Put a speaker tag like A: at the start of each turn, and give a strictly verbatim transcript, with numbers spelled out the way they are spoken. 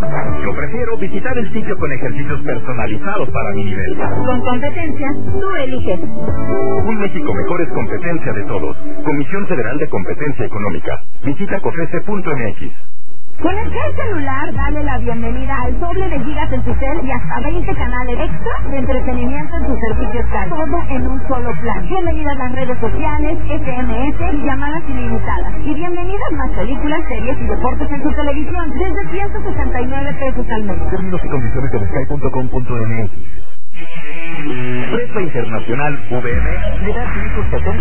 A: Yo prefiero visitar el sitio con ejercicios personalizados para mi nivel.
B: Con competencia, tú eliges.
A: Un México mejor es competencia de todos. Comisión Federal de Competencia Económica. Visita cofese punto eme equis.
B: Con el Cel celular, dale la bienvenida al doble de gigas en tu cel y hasta veinte canales extra de entretenimiento en tus servicios Sky. Todo en un solo plan. Bienvenidas las redes sociales, ese eme ese y llamadas ilimitadas. Y bienvenidas más películas, series y deportes en tu televisión desde ciento sesenta y nueve pesos al mes.
A: Términos y condiciones en sky punto com punto eme equis. Prepa Internacional U V M le da a tu hijo setenta